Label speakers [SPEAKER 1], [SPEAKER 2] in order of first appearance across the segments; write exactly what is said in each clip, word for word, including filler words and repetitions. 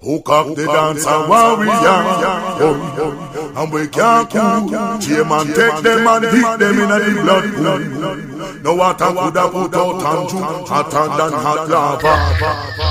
[SPEAKER 1] Who cock the dance and warrior, and we can't cool. Chairman take them and dip them in the blood pool. No water could have put out and juice hotter than hot lava.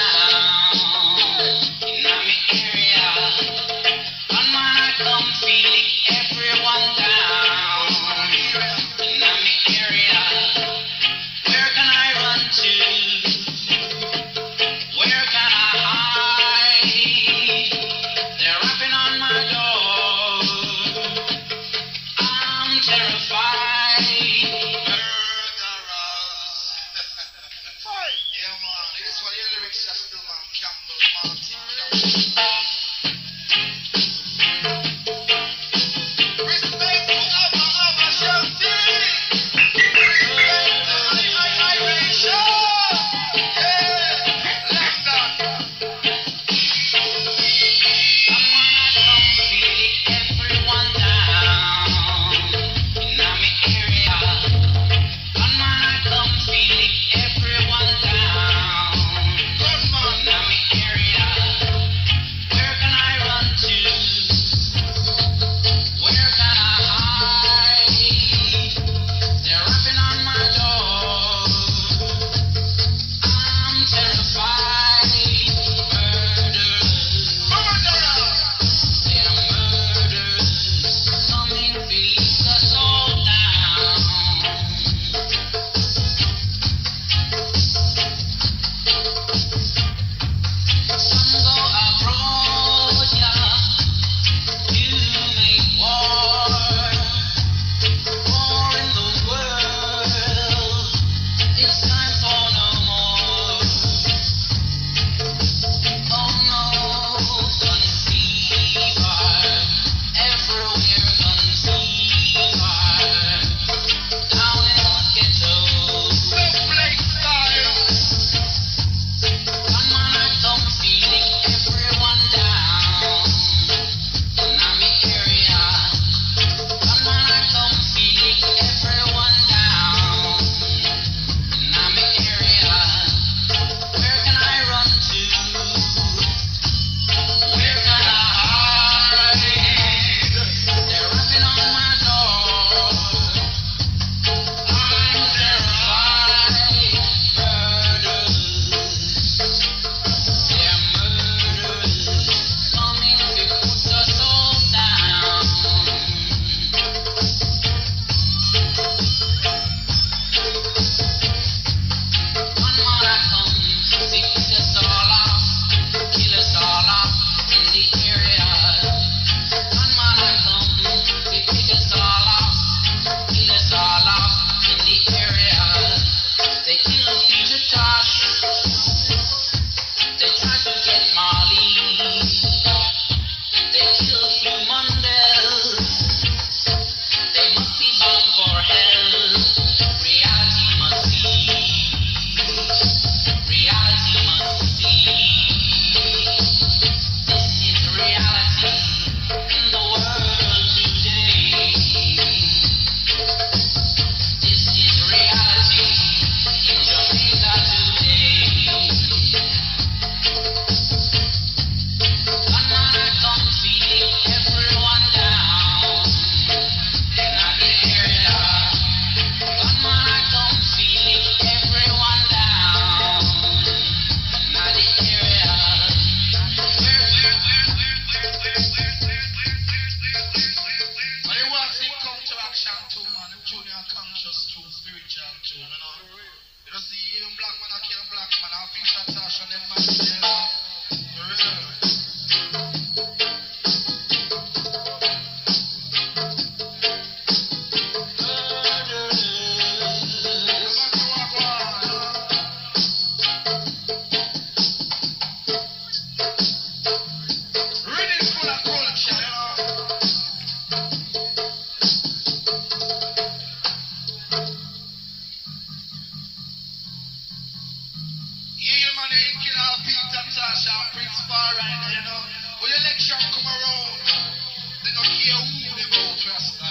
[SPEAKER 2] Feel When election come around, they don't care who they vote, trust.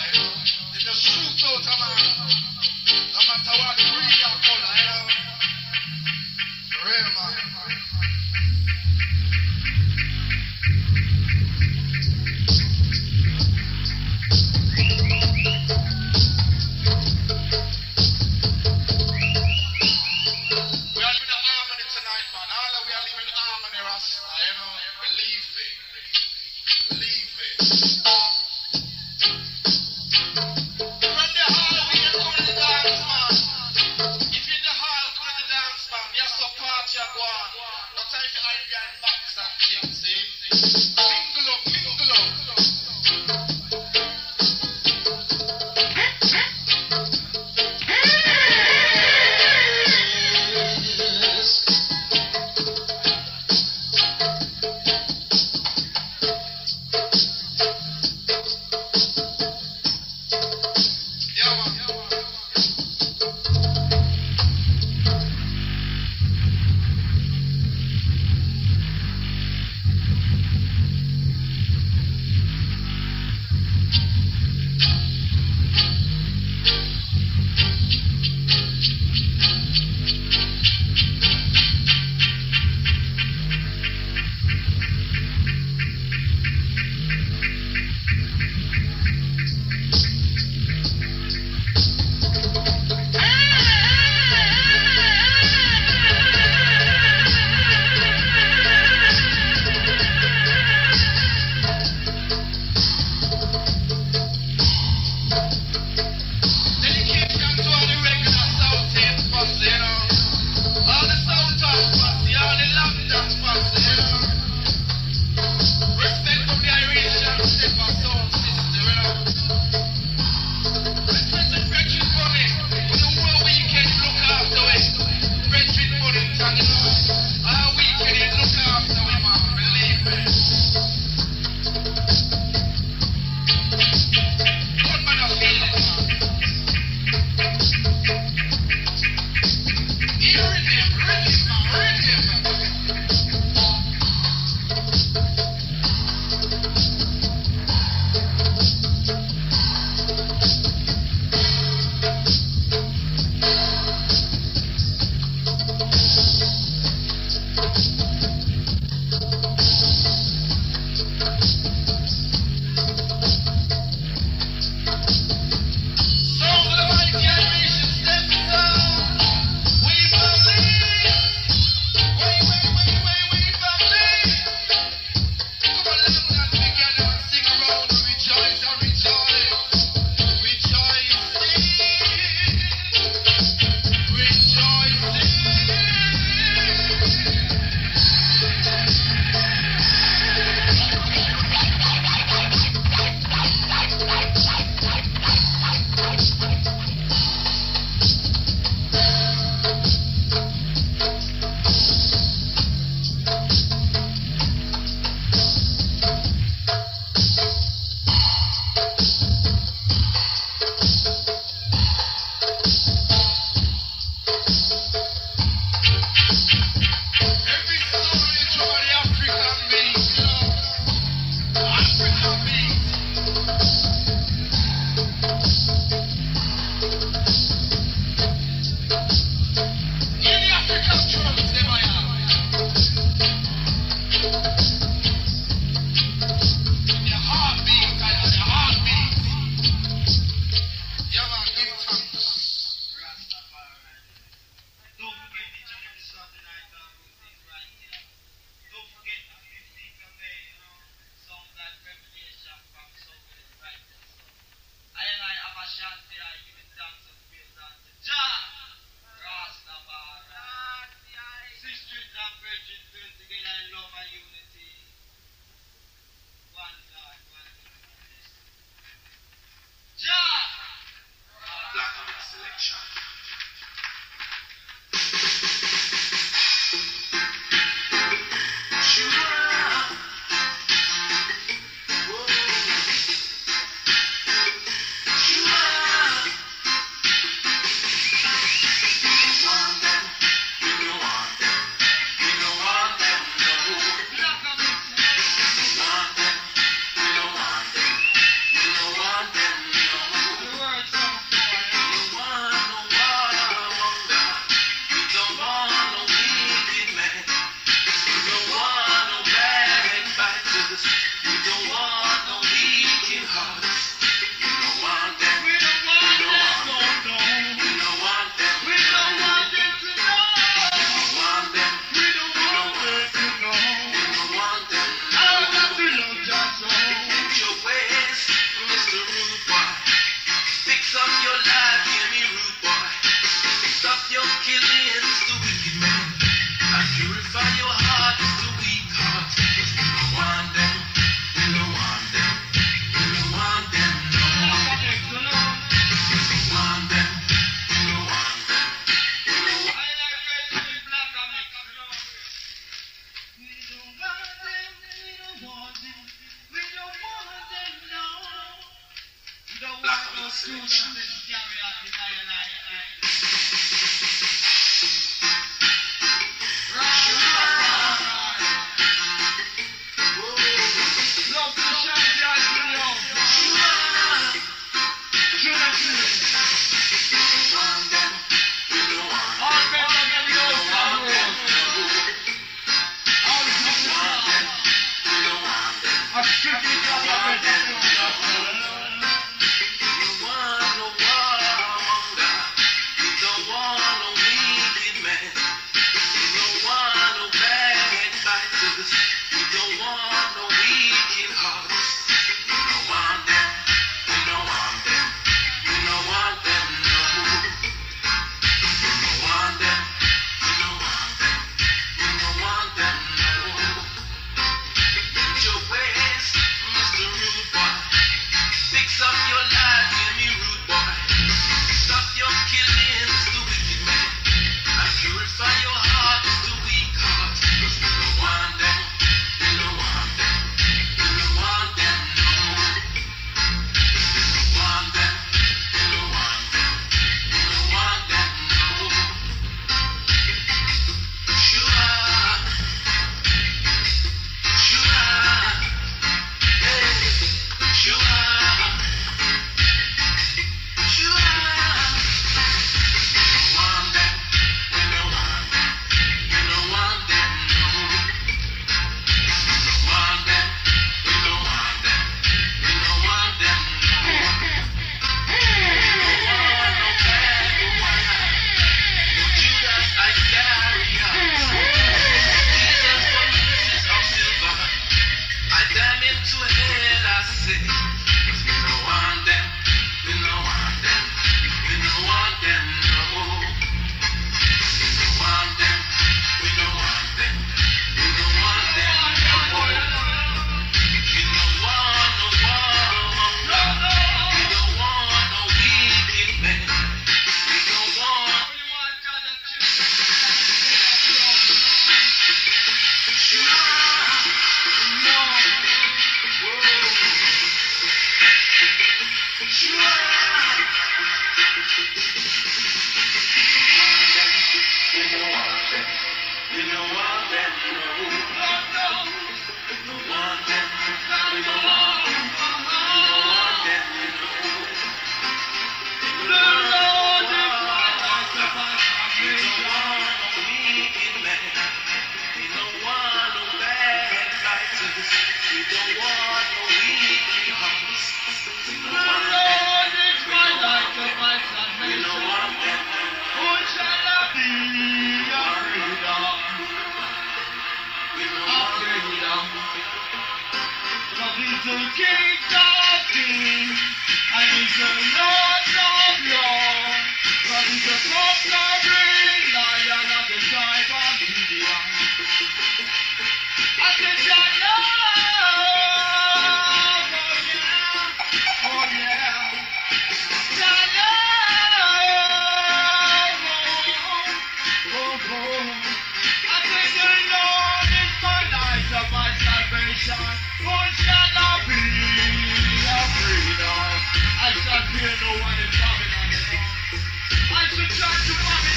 [SPEAKER 2] I should try to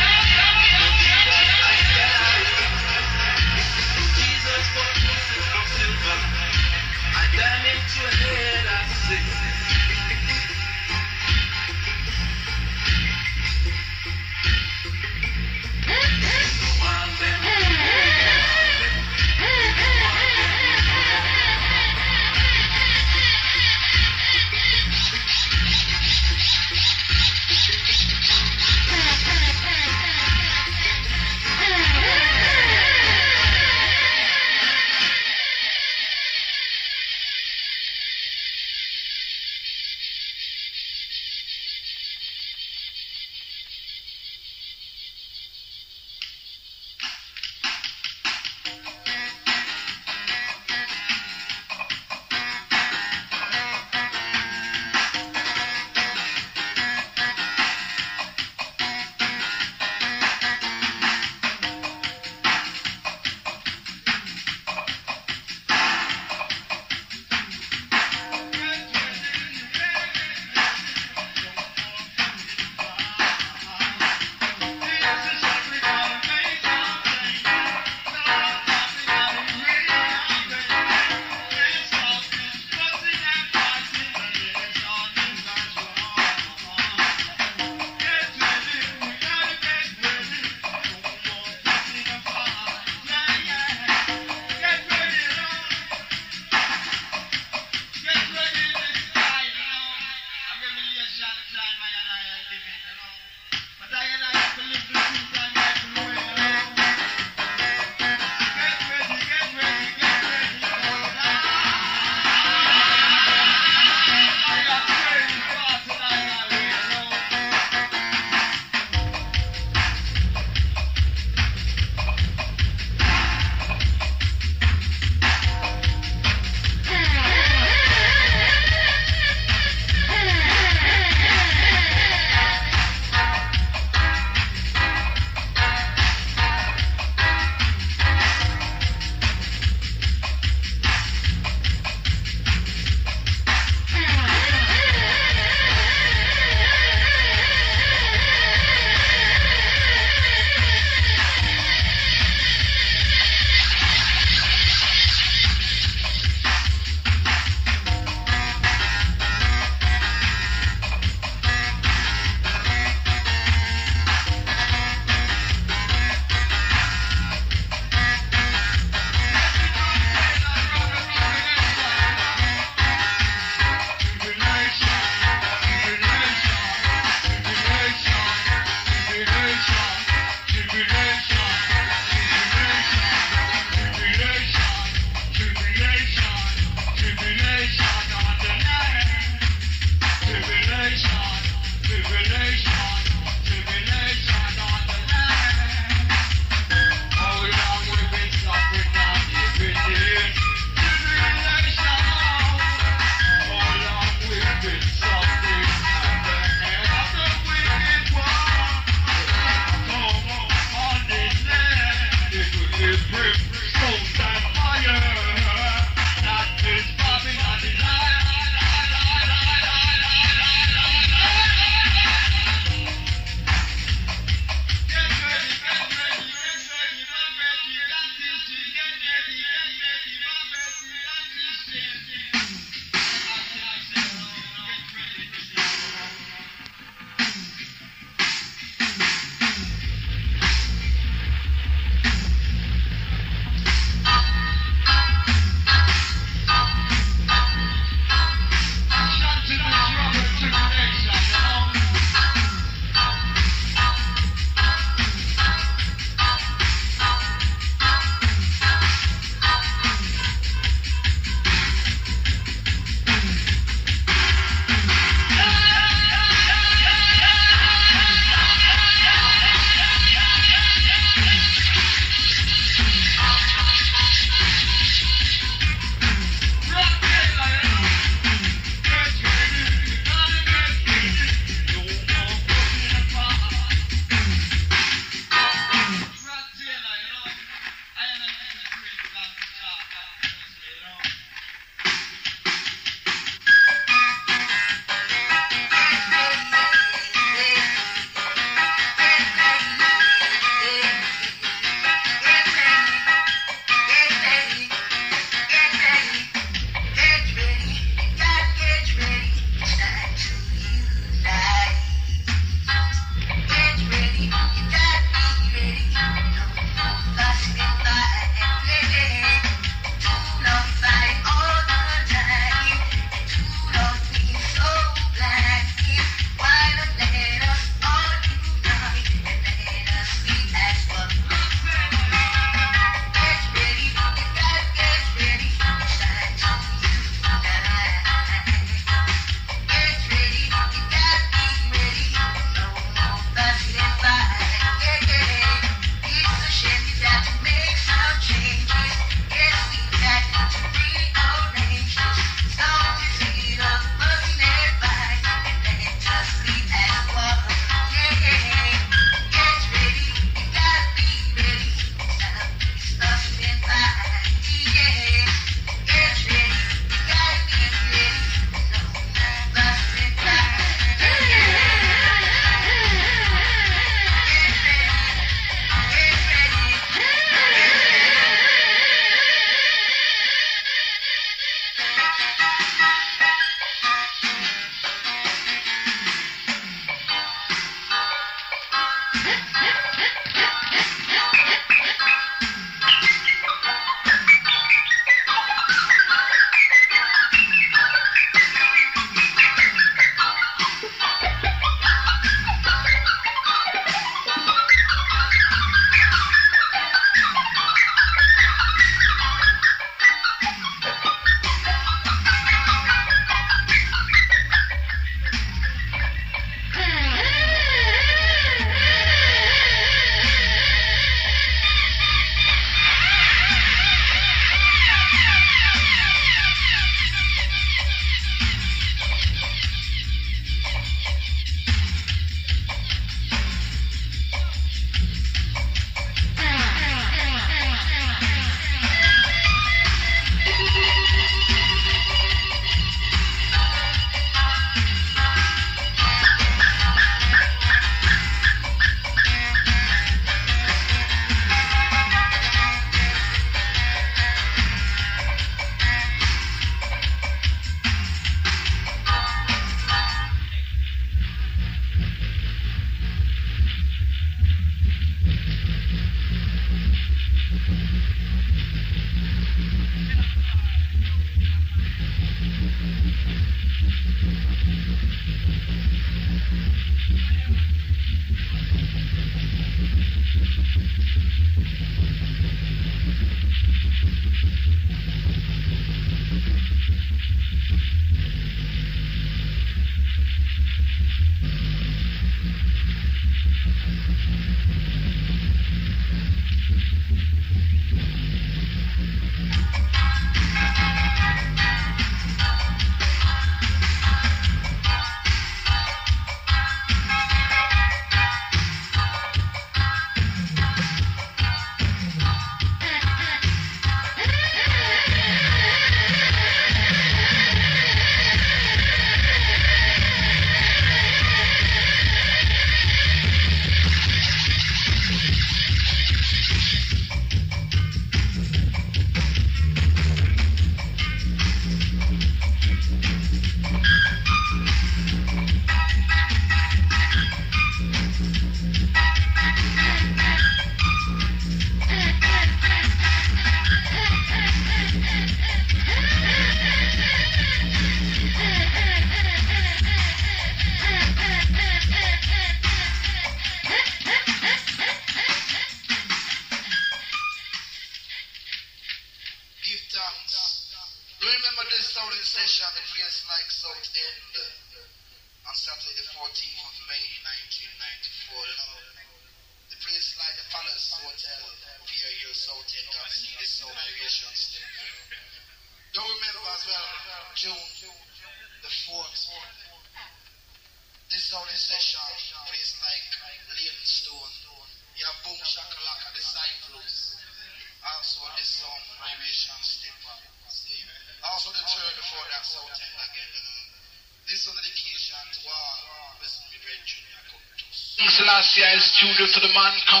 [SPEAKER 2] Selassie is studio to the man come.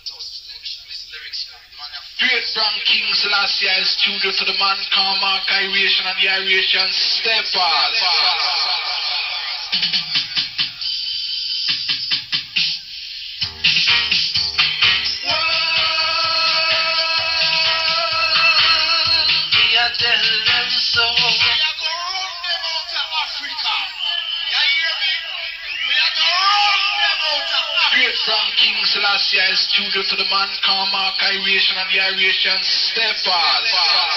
[SPEAKER 2] Straight from King Selassie is studio to the man come. Mark Iration and the Iration Steppers. From King Selassie is studio to the man come Mark Iration and the Iration Steppers.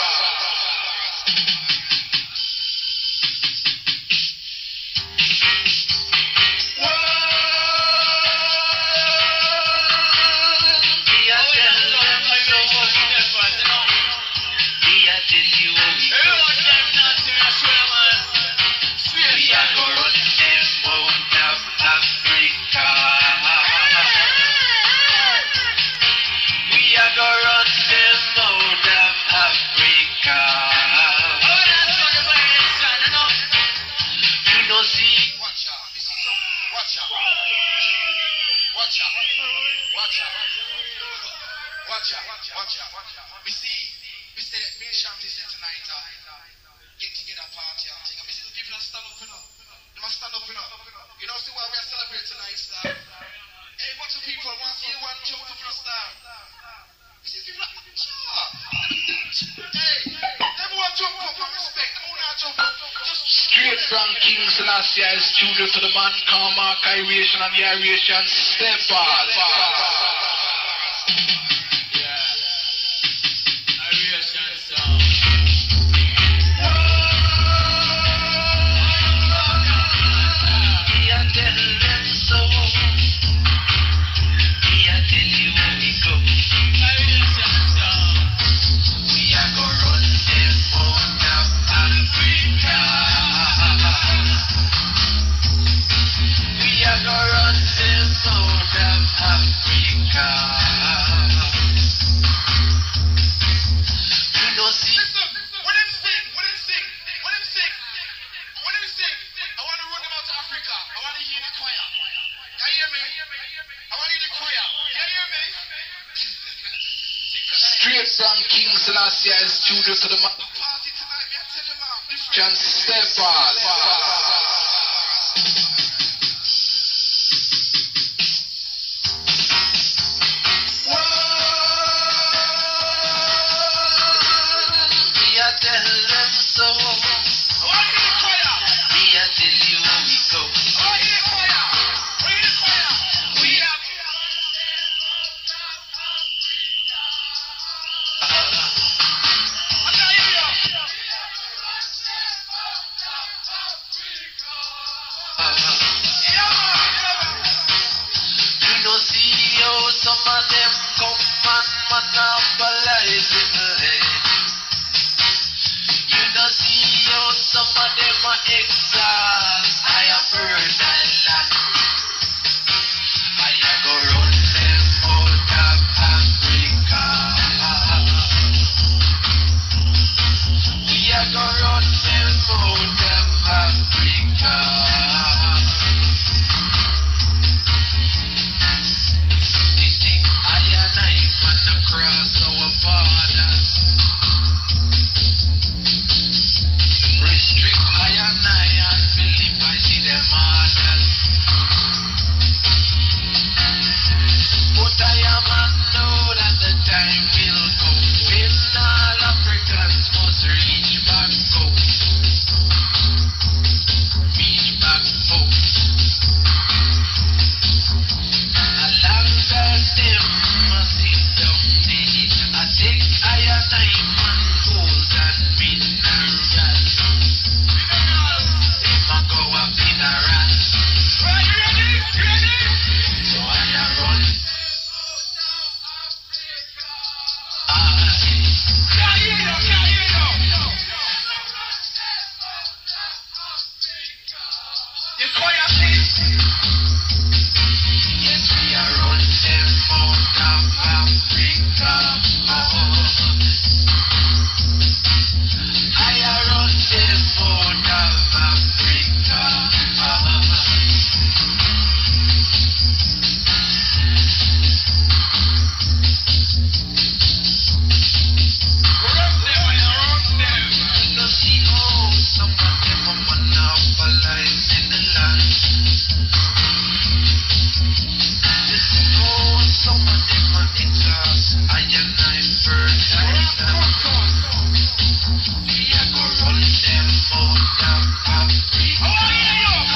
[SPEAKER 2] Straight from King Selassie is studio to the man come Mark Iration and the Iration Steppers. Straight from King Selassie is studio to the man John Steppers.
[SPEAKER 3] Me a tell them so. Me a tell you.
[SPEAKER 2] of them come and monopolize the land. You don't see how some of them are exhaust. I have heard that land. I have go run them out of Africa. We are go run them out of Africa. They think I and I man across our borders. Restrict I and I and believe I see them orders. But I am and know that the time will come when all Africans must reach back home. Reach back home. As long as them must sit down there, I take I and I man gold and mineral. Them a go up in a rat. Ready, ready, ready. So I a run. Yes, we are on them out of Africa. I are on them out of Africa. Run them, I run them. You know, see how some of them are monopolized in the land. You see how some of them are exhaust. I and I fertilize them. We are gonna run them out of Africa.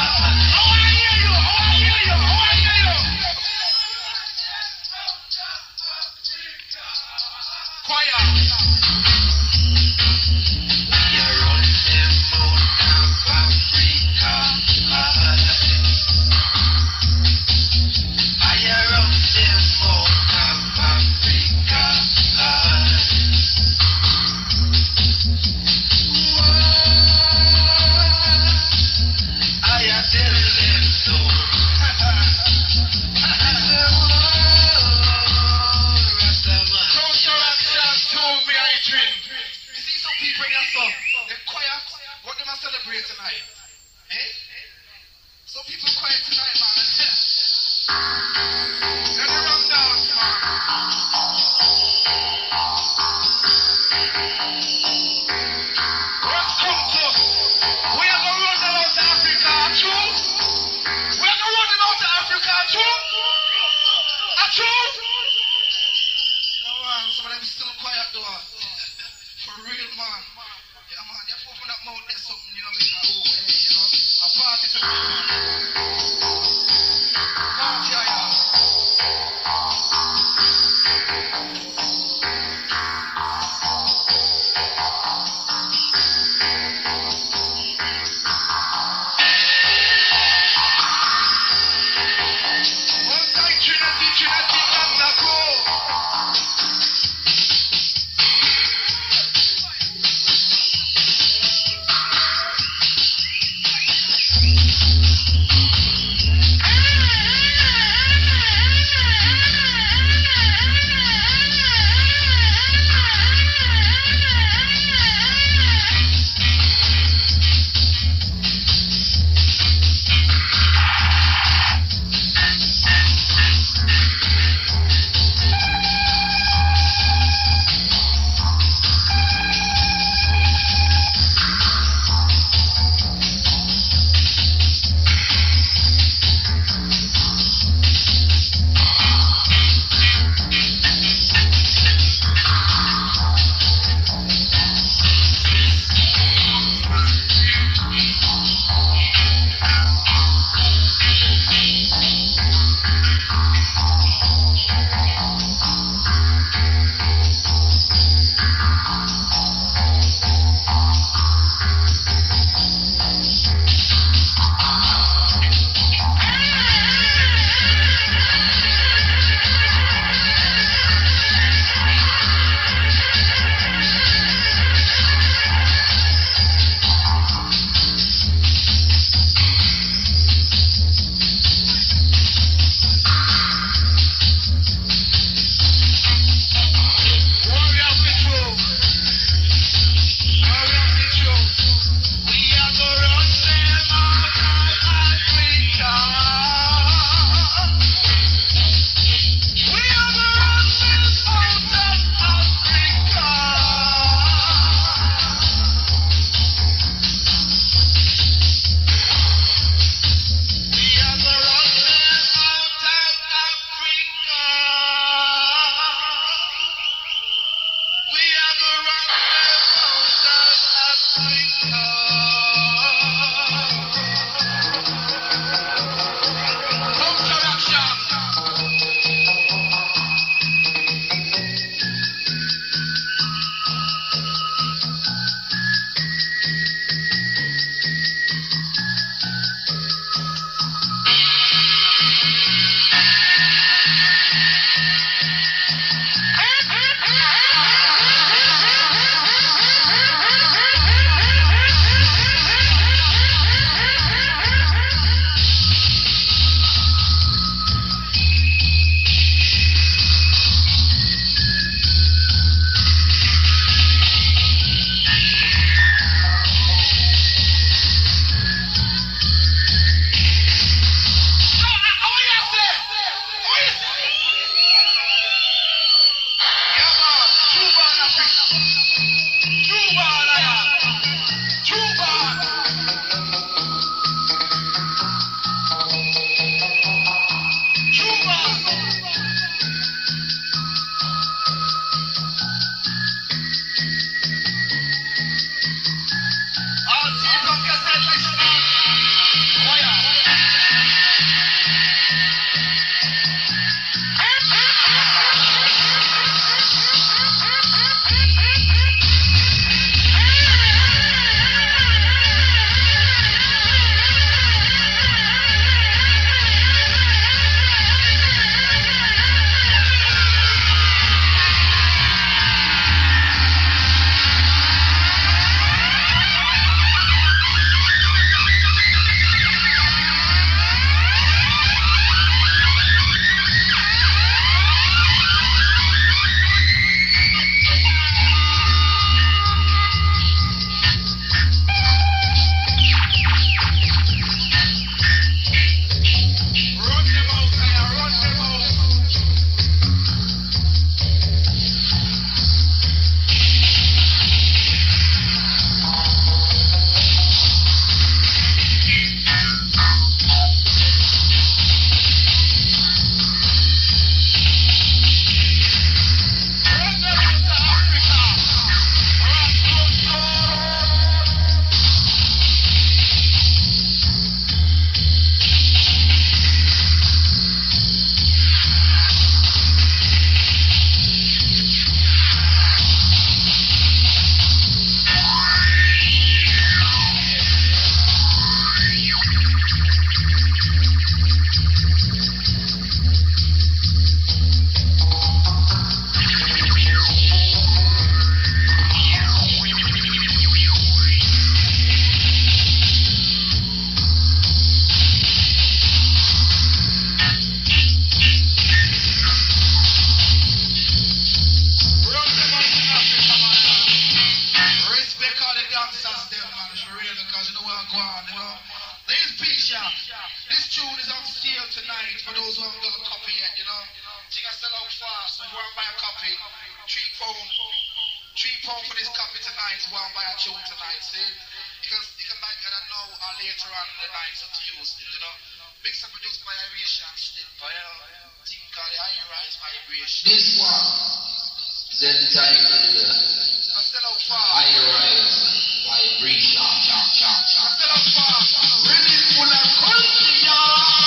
[SPEAKER 2] tonight for those who haven't got a copy yet, you know. Thing I sell out fast, so if you want to buy a copy, three pound, three pound for this copy tonight, if you want to buy a tune tonight, see? You can, you can buy it now or later on in the night, it's up to you still, you know. Mix and produced by Iration still, by a thing called the High Rise Vibration.
[SPEAKER 3] This one is entitled
[SPEAKER 2] I sell out fast.
[SPEAKER 3] High Rise Vibration.
[SPEAKER 2] I sell out fast. Ready full of country, y'all.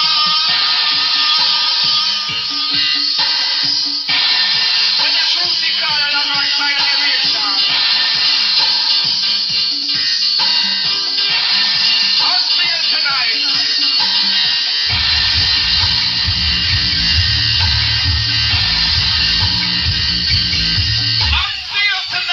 [SPEAKER 2] When the truth is called on the right side of the nation. I'll see you tonight. I'm see you tonight.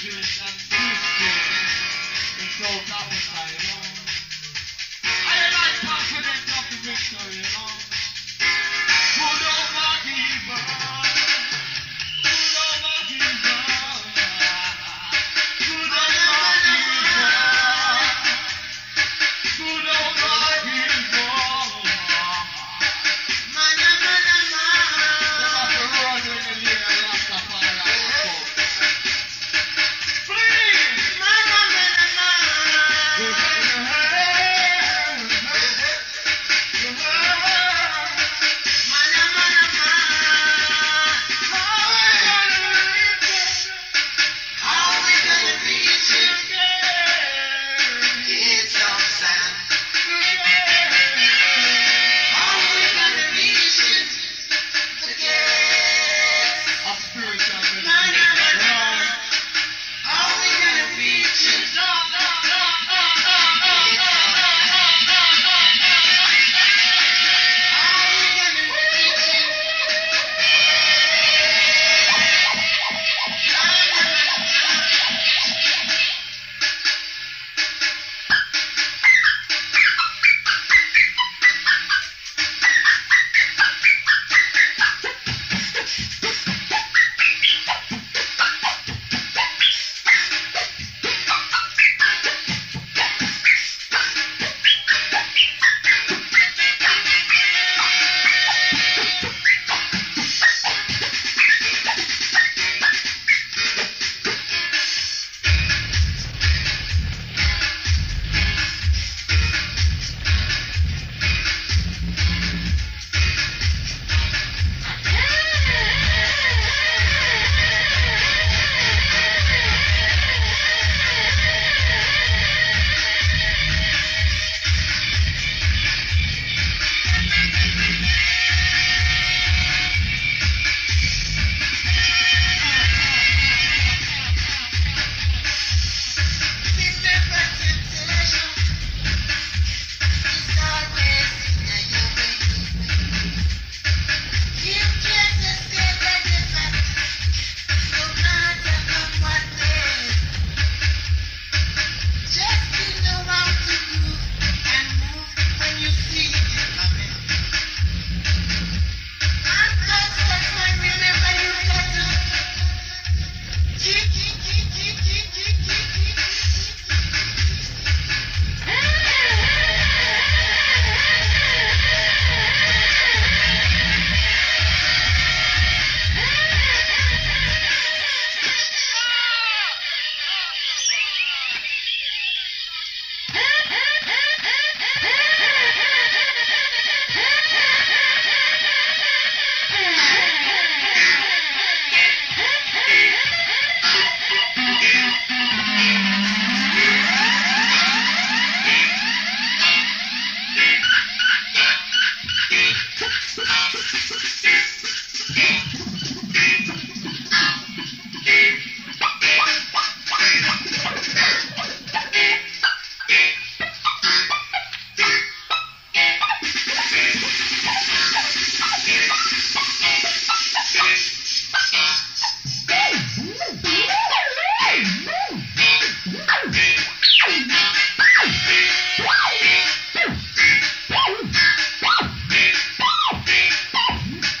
[SPEAKER 4] Thank you.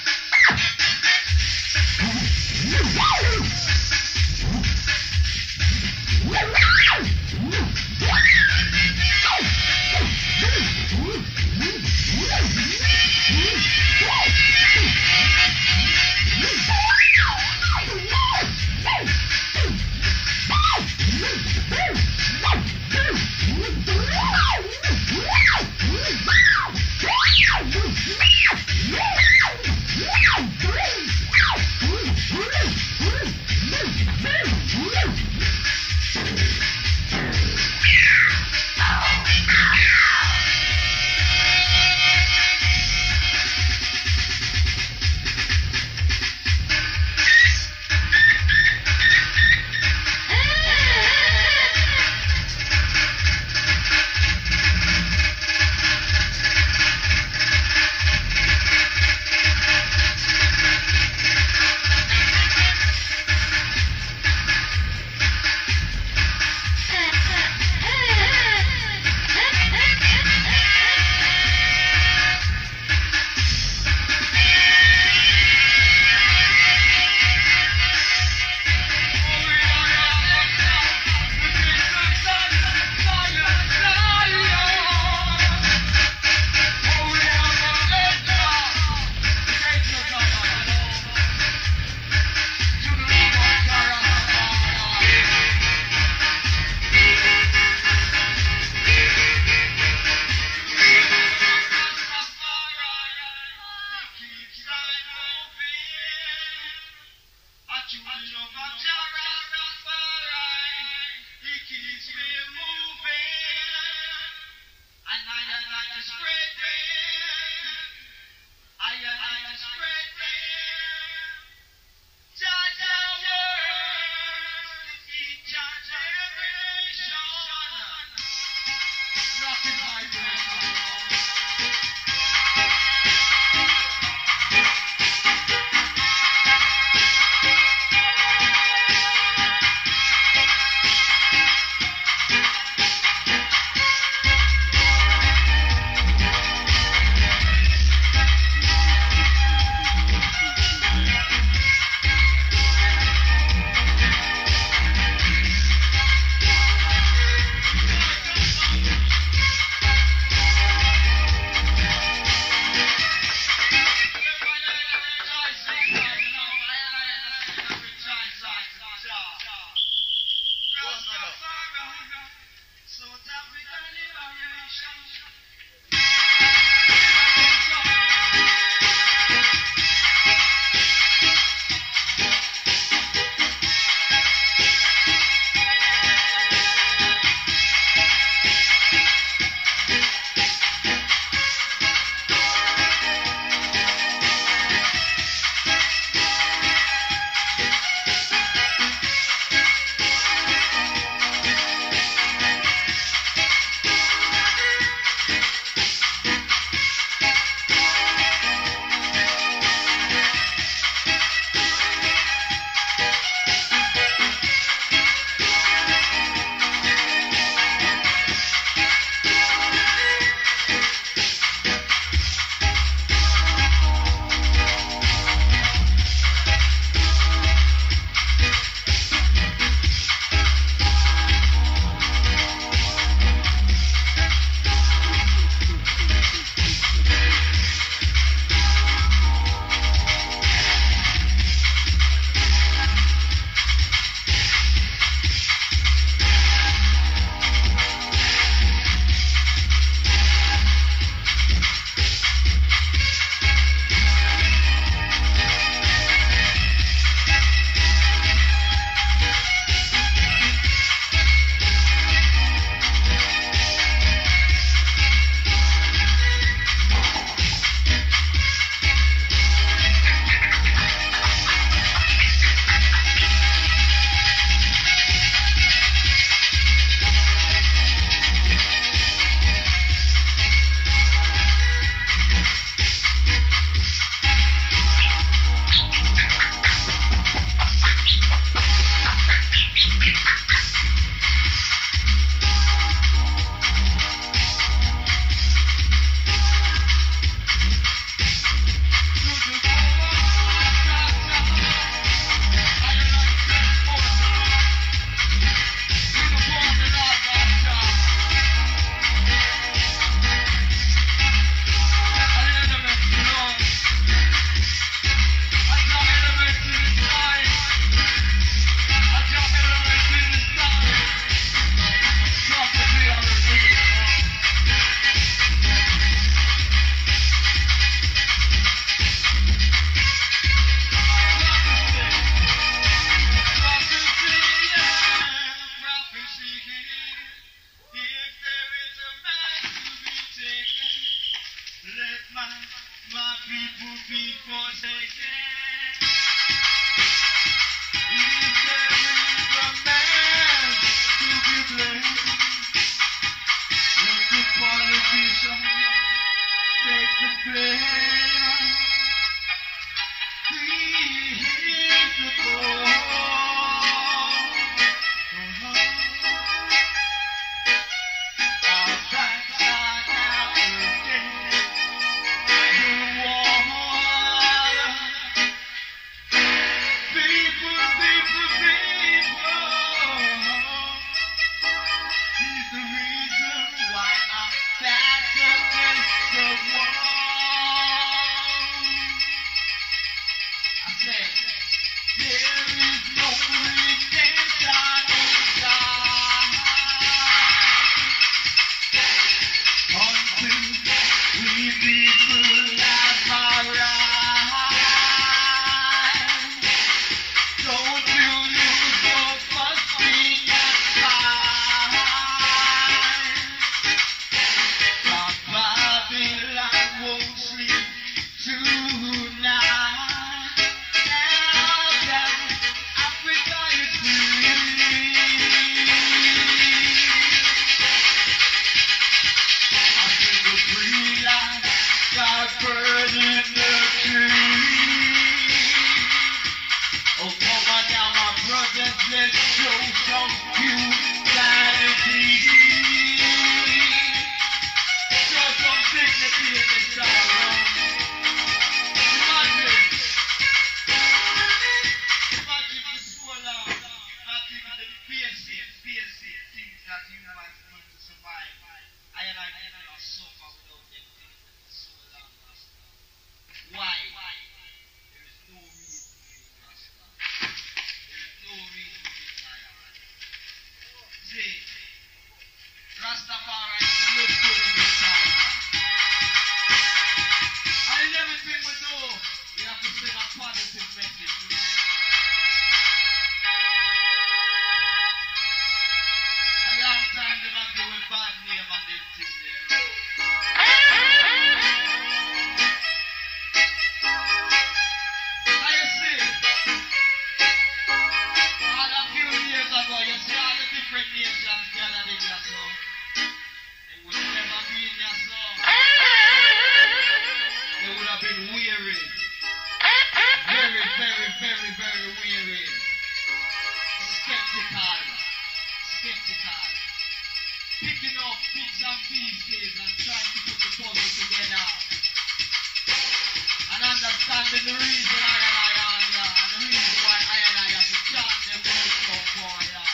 [SPEAKER 2] people, people say, is there a man to be blamed? Let the politician take the blame. Please the our backs are now against the wall. People, people, people, he's the reason why I'm back against the wall. I said, there is no redemption inside until we people have our rights. Don't you lose your fussing and fight. God, Babylon won't sleep tonight. Now that Africa is free, I see the green light, God burning the tree. Oh, come on now, my brothers, let's show some humanity. Show some dignity in this time, man. Imagine, imagine for so long, not even the basic, basic things that humans need to survive. I and I did not suffer without them things for so long, Rasta. Why? There is no reason to be Rasta. There is no reason to be tired. See, Rastafari is the most good in this time, man. And in everything we do, we have to send a positive message. You know? A long time they have to with bad name and them things there. Now you see, all a few years ago, you see all the different nations gathered in your soul. They would never be in your soul. They would have been weary. Very, very, very, very weary. Skeptical. Skeptical. Picking up bits and pieces and trying to put the puzzle together. And understanding the reason I and I are here. And the reason why I and I have to chant them words so far here.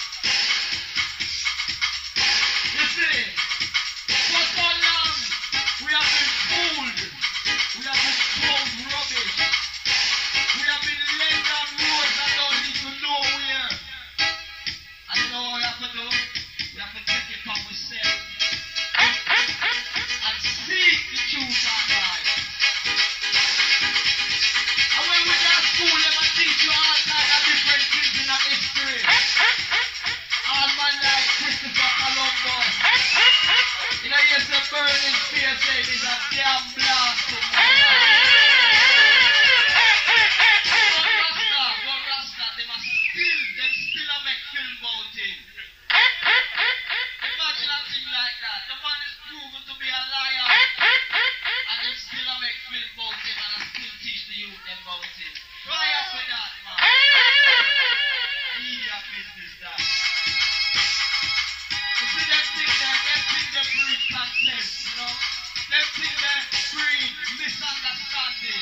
[SPEAKER 2] You see, for so long, we have been fooled. We have been told rubbish. We have been led down roads that don't lead to nowhere. And you know what we have to do? We have to take it upon ourselves and seek the truth and life. And when we got school, they will teach you all kinds of different things in our history. All man like Christopher Columbus. You know, yes, the burning spear saying is a damn blasting. One Rasta, one Rasta, they must still, they still a make film about him. Imagine a thing like that. The man is proven to be a liar. And they still a make film about him and I still teach the youth them about him. Try up for that, man. Media business, that. You see them thing there, them thing they breed contempt, you know? Them thing they breed misunderstanding.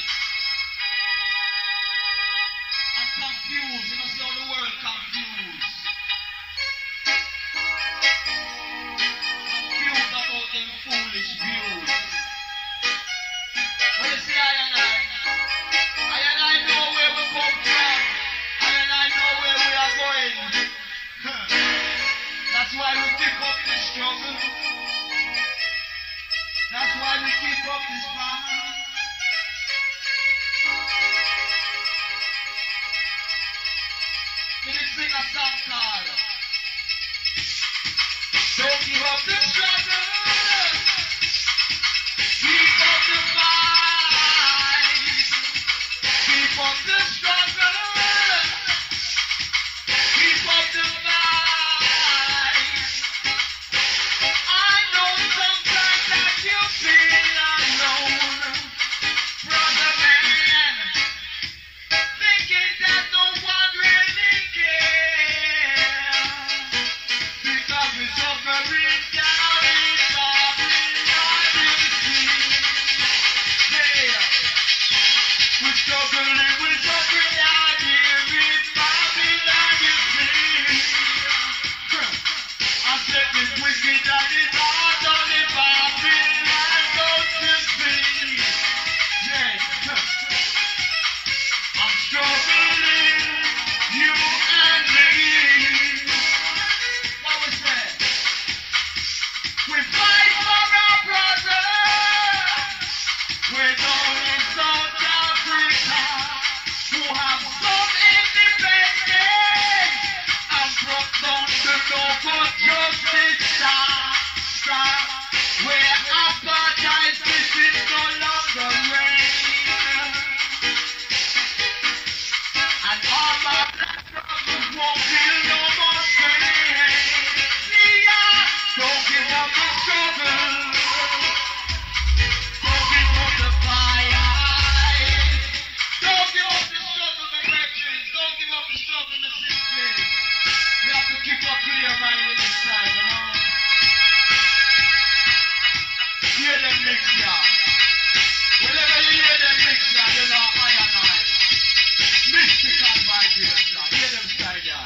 [SPEAKER 2] And confused, you know, see how the world confused. Confused about them foolish views. But you see, I and I, I and I know where we come from. I and I know where we are going. That's why we keep up this struggle. That's why we keep up this fight. Let me sing a song called Don't Give Up the Struggle. Keep up the fight. up the struggle. Keep up the fight. I know sometimes that you feel alone, brother man, thinking that no one really cares. Because we're suffering down in Babylon, you see. Yeah. We're struggling, we're suffering out here in Babylon, you see. I said this wicked and it's hard on the Babylon, don't you see? Yeah. I'm struggling, you and me. What was that? We fight for our brother. We're down in South Africa who have some independence and brought down the local justice star, star, where apartheid system no longer reign. And all my black brothers won't feel no more pain. Yeah, don't give up the struggle. Don't give up the fight. Don't give up the struggle, my brethren. Don't give up the struggle, my sisters. We have to keep a clear mind in this time, you know. Hear them mix ya. Whenever you hear them mix ya, you know I and I. Mystical vibration. Hear them style ya.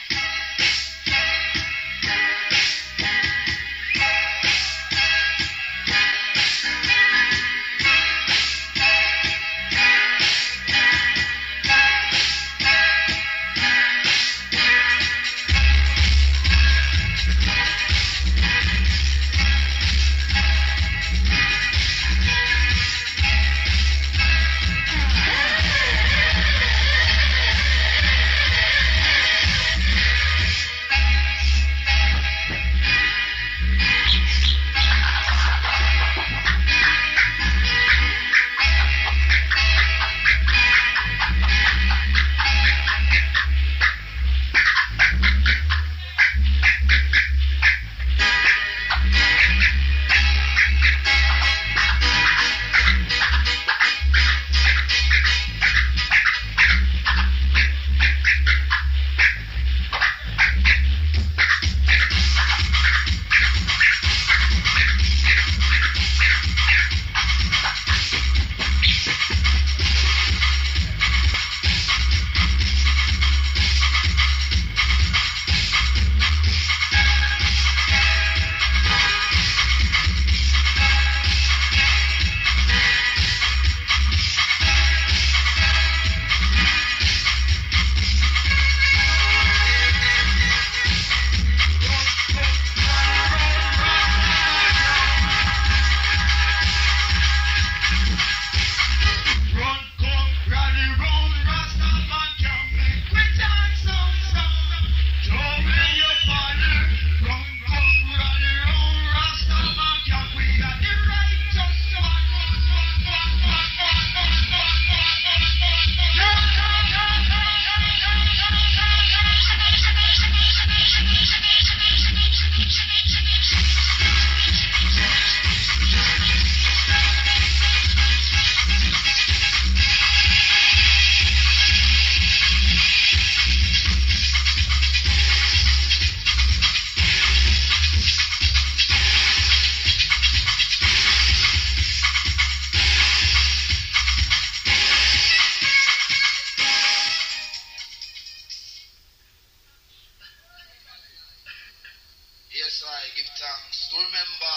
[SPEAKER 3] Yes, I give thanks. To remember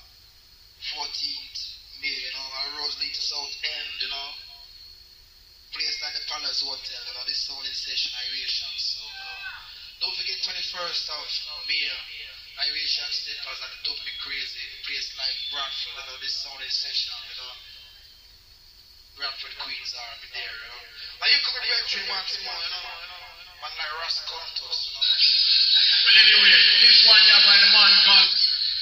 [SPEAKER 3] fourteenth May, you know, I rose to South End, you know. Place like the Palace Hotel, you know, this sound in session Irations. So, you know. Don't forget twenty-first of May, Iration Steppers at the Don't Be Crazy. Place like Bradford, you know, this sound in session, you know. Bradford Queens are be there, you know. And you could be brethren once more, you know. Man like Ross Contos, you know.
[SPEAKER 2] Well, anyway, this one here by the man called.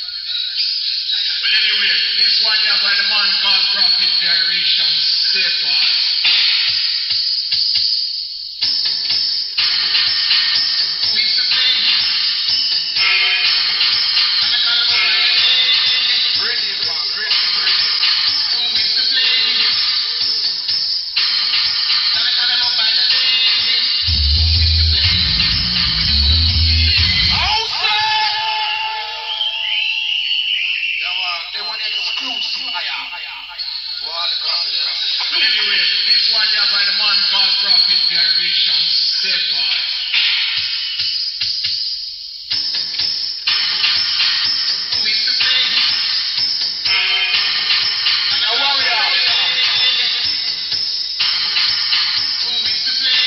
[SPEAKER 2] Well, anyway, this one here by the man called Prophet Gyration Stephen. one here by the man called Prophet Generation Sephard. Who is to play? And a warrior. Who is to play?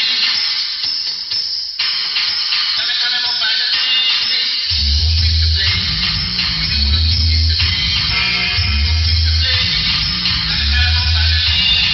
[SPEAKER 2] And I can't ever find a name. Who is to play? With the world who is to play? Who is to play? And I can't ever find a name.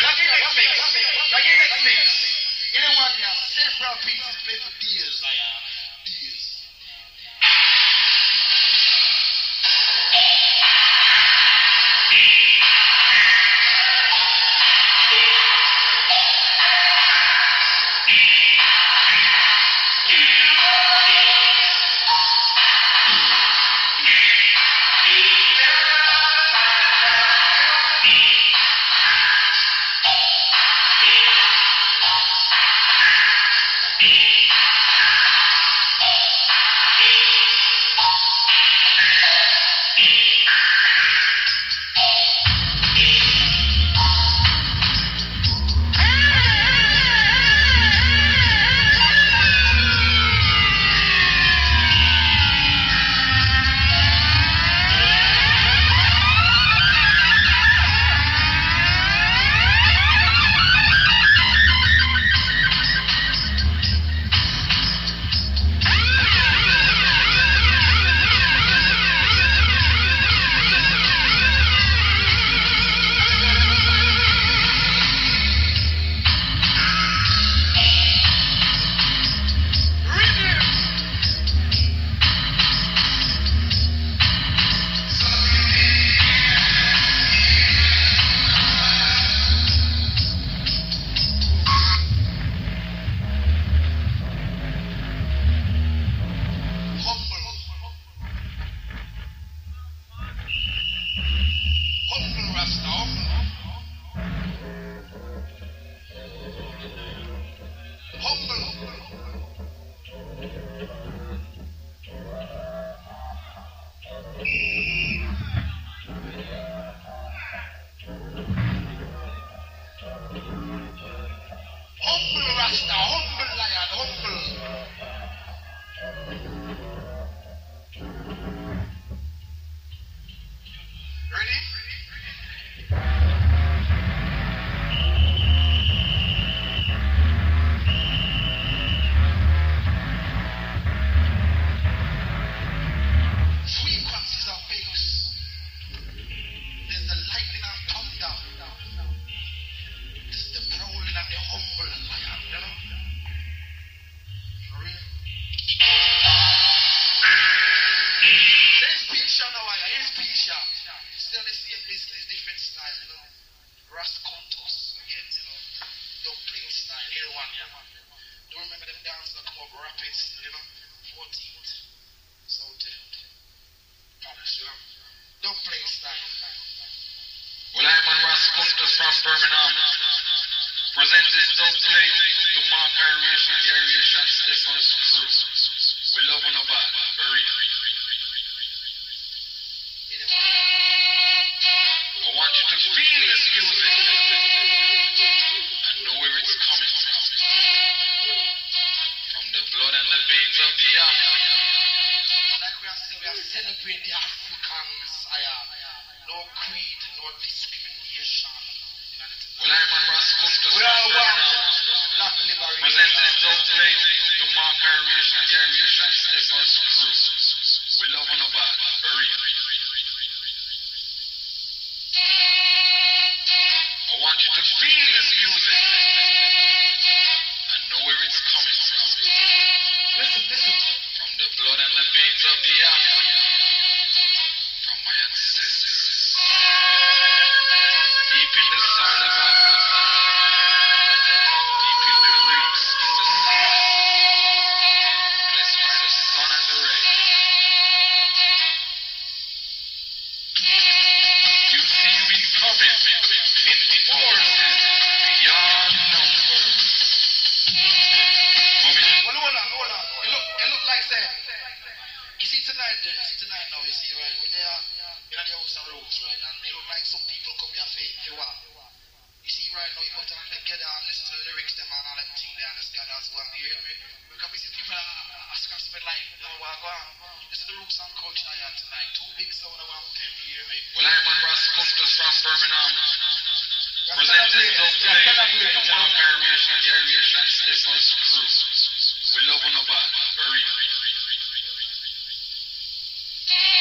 [SPEAKER 3] Anyone there, several pieces play for deals. Deals.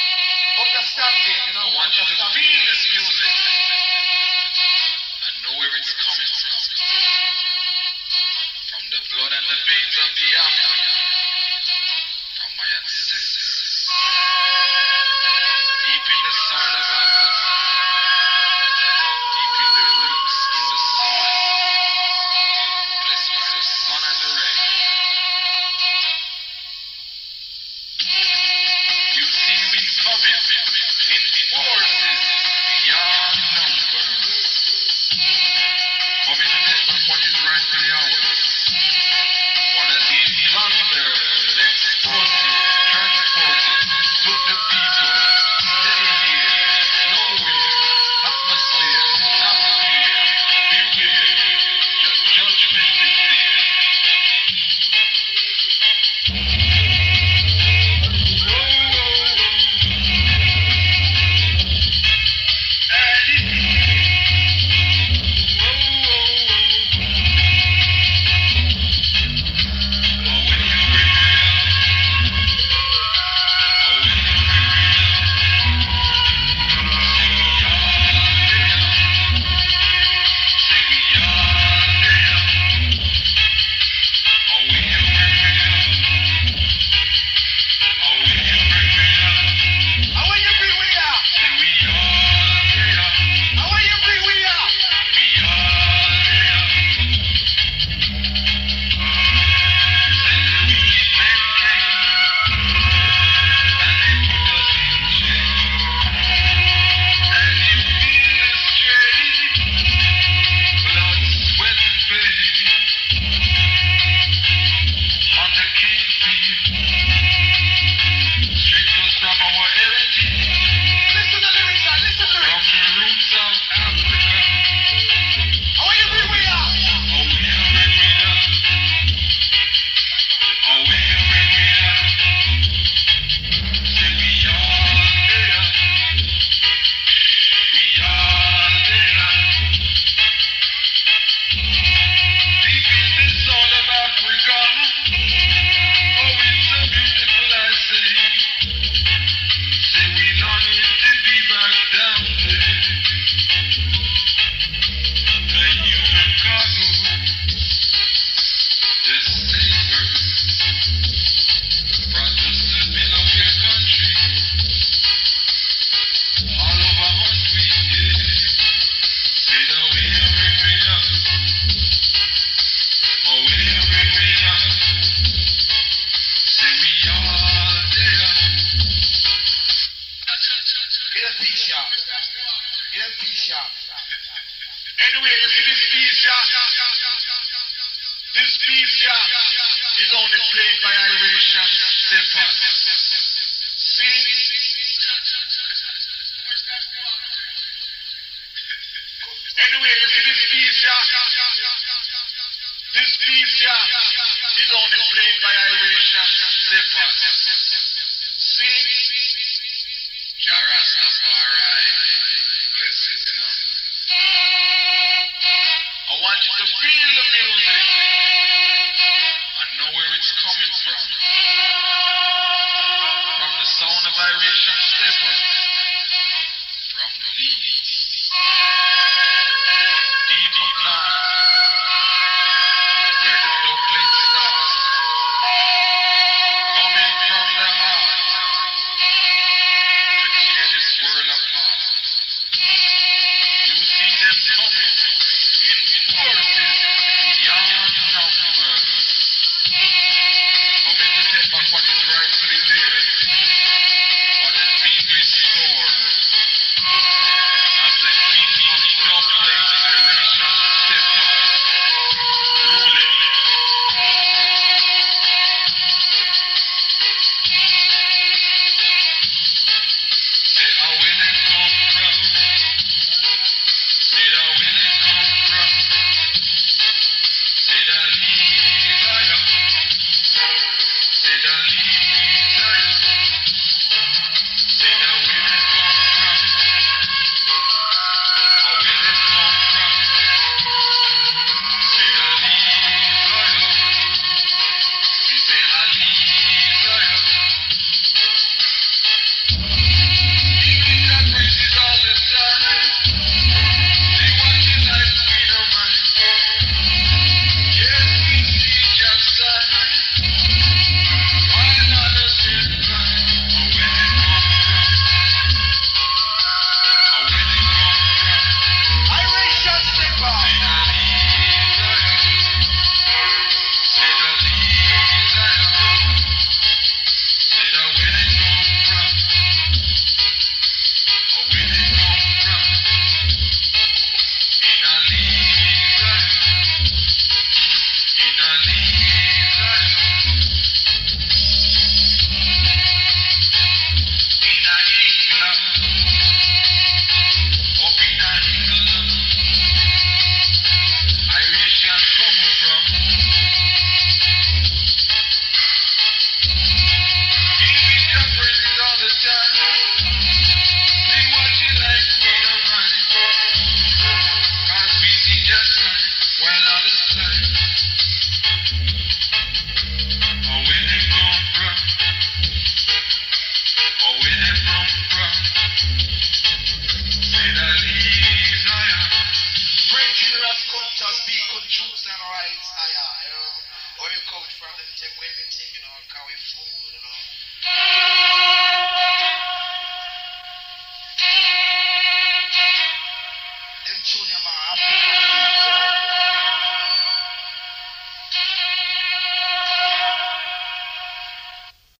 [SPEAKER 2] Understanding, you know. I want you to feel this music and know where where it's coming from. From the blood and the veins of the Africa. From my ancestors. Deep in the soil of Africa. Deep in the roots, in the soil. Blessed by the sun and the rain. You see we coming in forces beyond number. Coming to take back what is rightfully ours. What has been plundered, exported, transported, took the people. Stay here, nowhere, atmosphere, atmosphere, beware, your judgment is near. Anyway, you see this piece here? This piece here is only played by Irish and Stefan. See? Anyway, you see this piece here? This piece here is only played by Irish and Stefan. See? Jarastafari. Bless it, you know? I want you to feel the music and know where it's coming from. From the sound of Irish and Stefan. From Leeds. Deep up north. Where the dub plate starts. Coming from the heart. To tear this world apart. You see them coming in forces beyond number. Coming to take back what is rightfully theirs. What has been restored.
[SPEAKER 3] good truths and rights, I are, you know. Where you come from, them take everything, you know, and call we fool, you know.